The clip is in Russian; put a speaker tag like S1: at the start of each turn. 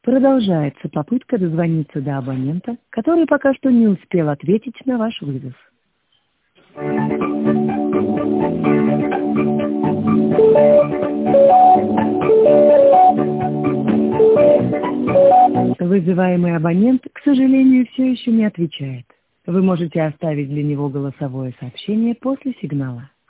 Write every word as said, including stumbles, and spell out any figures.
S1: Продолжается попытка дозвониться до абонента, который пока что не успел ответить на ваш вызов. Вызываемый абонент, к сожалению, все еще не отвечает. Вы можете оставить для него голосовое сообщение после сигнала.